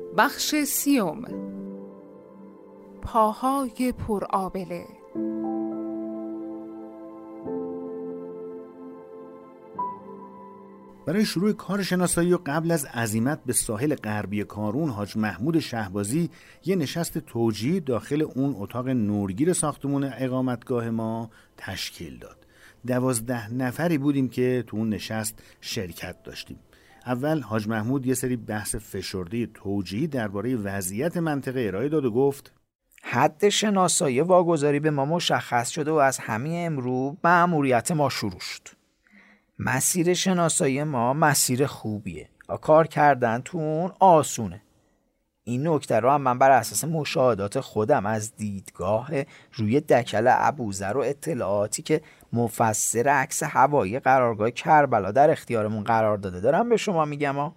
بخش 30. پاهای پرآبله. برای شروع کار شناسایی و قبل از عزیمت به ساحل غربی کارون، حاج محمود شهبازی یه نشست توجیهی داخل اون اتاق نورگیر ساختمون اقامتگاه ما تشکیل داد. 12 نفری بودیم که تو اون نشست شرکت داشتیم. اول حاج محمود یه سری بحث فشرده توجیهی درباره وضعیت منطقه ارائه داد و گفت حد شناسایی واگذاری به ما مشخص شده و از همین امروز مأموریت ما شروع شد. مسیر شناسایی ما مسیر خوبیه. کار کردن تو اون آسونه. این نکته رو هم من بر اساس مشاهدات خودم از دیدگاه روی دکل ابوذر و اطلاعاتی که مفسر عکس هوایی قرارگاه کربلا در اختیارمون قرار داده دارم به شما میگم.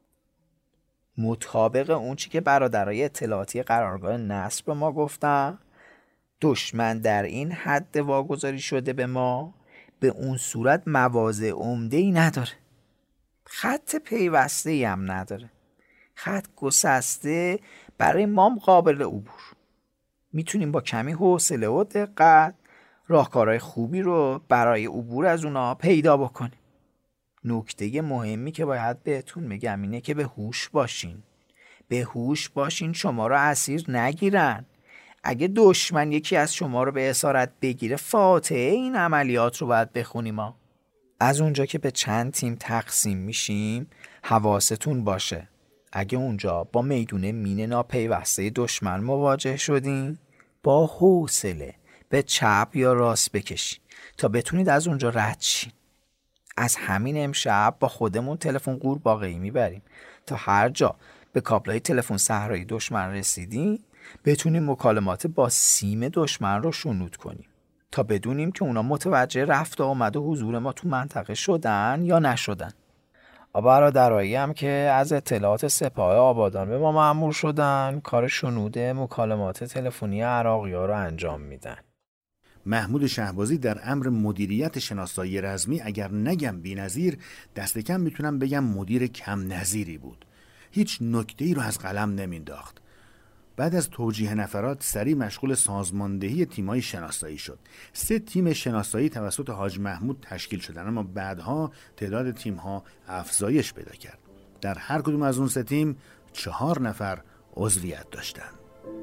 مطابق اون چی که برادرای اطلاعاتی قرارگاه نصر به ما گفتن، دشمن در این حد واگذاری شده به ما به اون صورت مواضع عمده‌ای نداره. خط پیوسته‌ای هم نداره. خط گسسته برای ما قابل عبور. میتونیم با کمی حوصله و دقت راهکارهای خوبی رو برای عبور از اونا پیدا بکنیم. نکته مهمی که باید بهتون بگم اینه که به هوش باشین. به هوش باشین شما رو اسیر نگیرن. اگه دشمن یکی از شما رو به اسارت بگیره، فاتحه این عملیات رو باید بخونیم. از اونجا که به چند تیم تقسیم میشیم حواستون باشه. اگه اونجا با میدون مین ناپیوسته دشمن مواجه شدین، با حوصله به چپ یا راست بکشین تا بتونید از اونجا رد شین. از همین امشب با خودمون تلفن قورباغه‌ای میبریم تا هر جا به کابلای تلفن صحرایی دشمن رسیدیم بتونیم مکالمات با سیم دشمن رو شنود کنیم تا بدونیم که اونا متوجه رفت و آمد و حضور ما تو منطقه شدن یا نشدن. برادرایی هم که از اطلاعات سپاه آبادان به ما مأمور شدن کار شنود مکالمات تلفنی عراقی‌ها رو انجام میدن. محمود شهبازی در امر مدیریت شناسایی رزمی اگر نگم بی‌نظیر، دست کم میتونم بگم مدیر کم نظیری بود. هیچ نکته‌ای رو از قلم نمینداخت. بعد از توجیه نفرات سریع مشغول سازماندهی تیم‌های شناسایی شد. 3 تیم شناسایی توسط حاج محمود تشکیل شدن، اما بعدها تعداد تیم‌ها افزایش پیدا کرد. در هر کدوم از اون 3 تیم 4 نفر عضویت داشتند.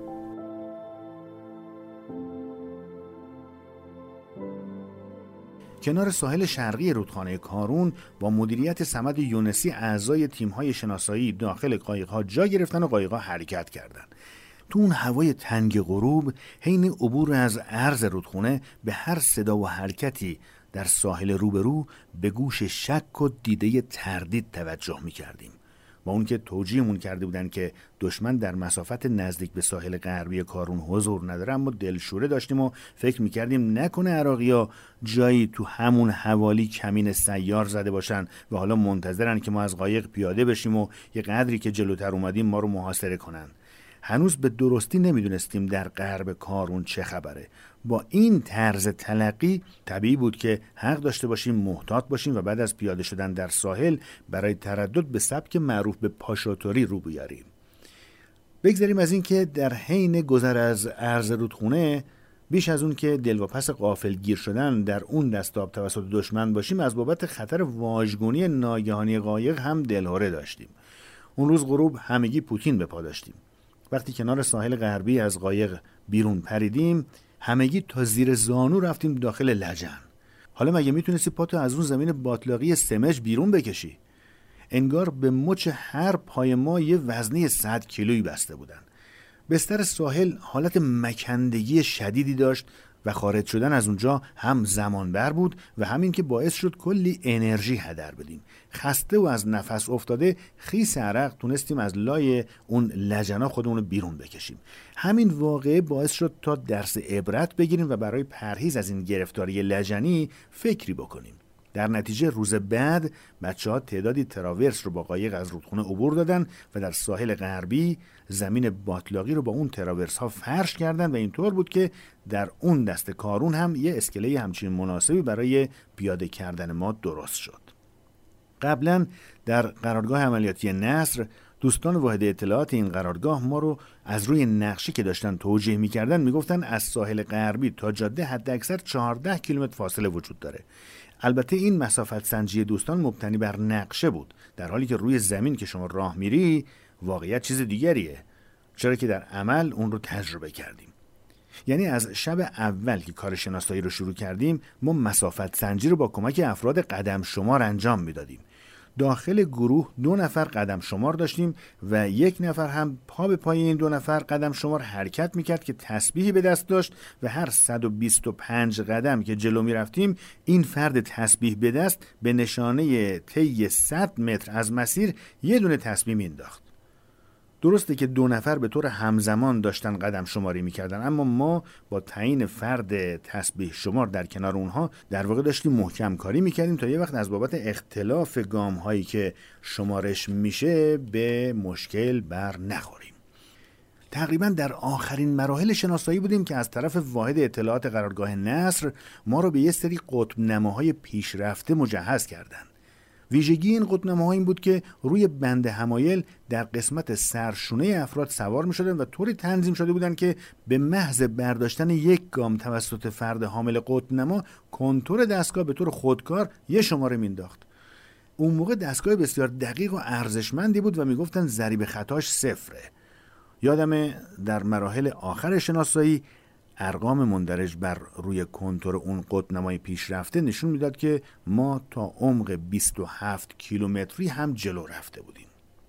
کنار ساحل شرقی رودخانه کارون با مدیریت صمد یونسی اعضای تیم‌های شناسایی داخل قایق‌ها جا گرفتن و قایق‌ها حرکت کردند. تو اون هوای تنگ غروب حین عبور از عرض رودخانه به هر صدا و حرکتی در ساحل روبرو به گوش شک و دیده تردید توجه می‌کردیم. با اون که توجیهمون کرده بودن که دشمن در مسافت نزدیک به ساحل غربی کارون حضور نداره، اما دلشوره داشتیم و فکر می‌کردیم نکنه عراقی‌ها جایی تو همون حوالی کمین سیار زده باشن و حالا منتظرن که ما از قایق پیاده بشیم و یه قدری که جلوتر اومدیم ما رو محاصره کنن. هنوز به درستی نمیدونستیم در غرب کارون چه خبره. با این طرز تلقی طبیعی بود که حق داشته باشیم محتاط باشیم و بعد از پیاده شدن در ساحل برای تردد به سبک معروف به پاشاتوری رو بیاریم. بگذاریم از این که در حین گذر از عرض رودخونه بیش از اون که دلواپس غافلگیر شدن در اون دستاب توسط دشمن باشیم، از بابت خطر واژگونی ناگهانی قایق هم دلهره داشتیم. اون روز غروب همگی پوتین به پا داشتیم. وقتی کنار ساحل غربی از قایق بیرون پریدیم همگی تا زیر زانو رفتیم داخل لجن. حالا مگه میتونستی پاتو از اون زمین باطلاقی سمج بیرون بکشی؟ انگار به مچ هر پای ما یه وزنه 100 کیلویی بسته بودن. بستر ساحل حالت مکندگی شدیدی داشت و خارج شدن از اونجا هم زمان بر بود و همین که باعث شد کلی انرژی هدر بدیم. خسته و از نفس افتاده خیس عرق تونستیم از لای اون لجنا خودمون رو بیرون بکشیم. همین واقعه باعث شد تا درس عبرت بگیریم و برای پرهیز از این گرفتاری لجنی فکری بکنیم. در نتیجه روز بعد بچه‌ها تعدادی تراورس رو با قایق از رودخونه عبور دادن و در ساحل غربی زمین باطلاقی رو با اون تراورس ها فرش کردن و اینطور بود که در اون دست کارون هم یه اسکله همچین مناسبی برای پیاده کردن ما درست شد. قبلا در قرارگاه عملیاتی نصر دوستان واحد اطلاعات این قرارگاه ما رو از روی نقشی که داشتن توجیه می‌کردن میگفتن از ساحل غربی تا جاده حد اکثر 14 کیلومتر فاصله وجود داره. البته این مسافت سنجی دوستان مبتنی بر نقشه بود، در حالی که روی زمین که شما راه میری واقعیت چیز دیگریه، چرا که در عمل اون رو تجربه کردیم. یعنی از شب اول که کار شناسایی رو شروع کردیم ما مسافت سنجی رو با کمک افراد قدم شمار انجام میدادیم. داخل گروه 2 نفر قدم شمار داشتیم و 1 نفر هم پا به پای این 2 نفر قدم شمار حرکت میکرد که تسبیحی به دست داشت و هر 125 قدم که جلو میرفتیم این فرد تسبیح به دست به نشانه طی 100 متر از مسیر یه دونه تسبیح مینداخت. درسته که 2 نفر به طور همزمان داشتن قدم شماری میکردن، اما ما با تعیین فرد تسبیح شمار در کنار اونها در واقع داشتیم محکم کاری میکردیم تا یه وقت از بابت اختلاف گام هایی که شمارش میشه به مشکل بر نخوریم. تقریبا در آخرین مراحل شناسایی بودیم که از طرف واحد اطلاعات قرارگاه نصر ما رو به یه سری قطب نماهای پیشرفته مجهز کردن. ویژگی این قطب‌نماها این بود که روی بند حمایل در قسمت سرشونه افراد سوار می شدن و طوری تنظیم شده بودن که به محض برداشتن 1 گام توسط فرد حامل قطب‌نما کنتور دستگاه به طور خودکار یه شماره مینداخت. اون موقع دستگاه بسیار دقیق و ارزشمندی بود و میگفتن ضریب خطاش 0. یادم در مراحل آخر شناسایی ارقام مندرج بر روی کنتور اون قطب‌نمای پیشرفته نشون میداد که ما تا عمق 27 کیلومتری هم جلو رفته بودیم.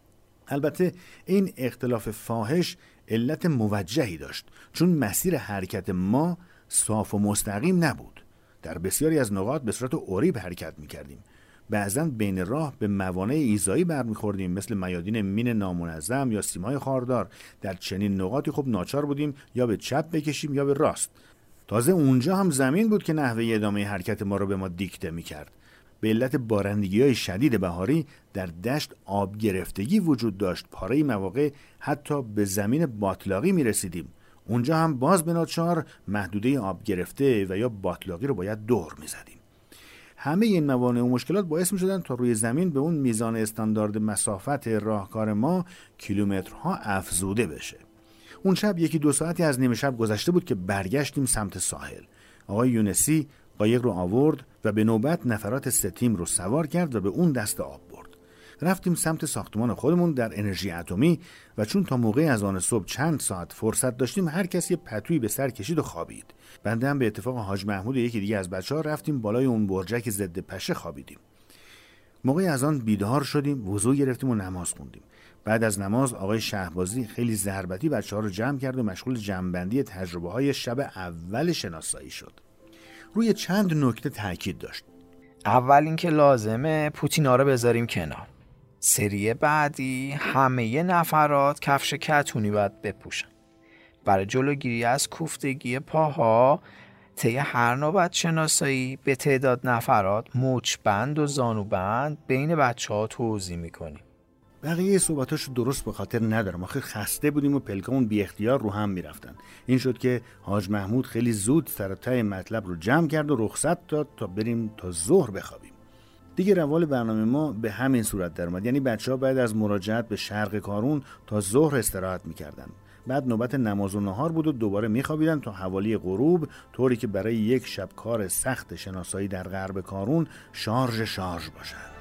البته این اختلاف فاحش علت موجهی داشت، چون مسیر حرکت ما صاف و مستقیم نبود. در بسیاری از نقاط به صورت اوریب حرکت میکردیم. بعضاً بین راه به موانع ایذایی برمیخوردیم، مثل میادین مین نامنظم یا سیمای خاردار. در چنین نقاطی خب ناچار بودیم یا به چپ بکشیم یا به راست. تازه اونجا هم زمین بود که نحوه ادامه حرکت ما رو به ما دیکته میکرد. به علت بارندگی‌های شدید بهاری در دشت آب گرفتگی وجود داشت. پاره مواقع حتی به زمین باطلاقی میرسیدیم. اونجا هم باز به ناچار محدوده آب گرفته و یا باطلاقی رو باید دور میزدیم. همه این موانع و مشکلات باعث می شدن تا روی زمین به اون میزان استاندارد مسافت راهکار ما کیلومترها افزوده بشه. اون شب 1-2 ساعتی از نیمه شب گذشته بود که برگشتیم سمت ساحل. آقای یونسی قایق رو آورد و به نوبت نفرات 3 تیم رو سوار کرد و به اون دست آب برد. رفتیم سمت ساختمان خودمون در انرژی اتمی و چون تا موقع اذان صبح چند ساعت فرصت داشتیم هر کسی پتویی به سر کشید و خوابید. بنده هم به اتفاق حاج محمود و یکی دیگه از بچه‌ها رفتیم بالای اون برجک ضد پشه خوابیدیم. موقع اذان بیدار شدیم، وضو گرفتیم و نماز خوندیم. بعد از نماز آقای شهبازی خیلی ضربتی بچه‌ها رو جمع کرد و مشغول جمع‌بندی تجربه‌های شب اول شناسایی شد. روی چند نکته تاکید داشت. اول اینکه لازمه پوتینا رو بذاریم کنار. سری بعدی همه نفرات کفش کتونی باید بپوشن برای جلوگیری از کوفتگی پاها. طی هر نوبت شناسایی به تعداد نفرات مچبند و زانوبند بین بچه‌ها توزیع میکنیم. بقیه صحبتاشو درست به خاطر ندارم، آخه خسته بودیم و پلکامون بی اختیار رو هم میرفتن. این شد که حاج محمود خیلی زود سر ته مطلب رو جمع کرد و رخصت داد تا بریم تا ظهر بخوابیم. دیگه روال برنامه ما به همین صورت در اومد، یعنی بچه‌ها بعد از مراجعت به شرق کارون تا ظهر استراحت میکردن. بعد نوبت نماز و نهار بود و دوباره میخوابیدن تا حوالی غروب، طوری که برای 1 شب کار سخت شناسایی در غرب کارون شارژ باشن.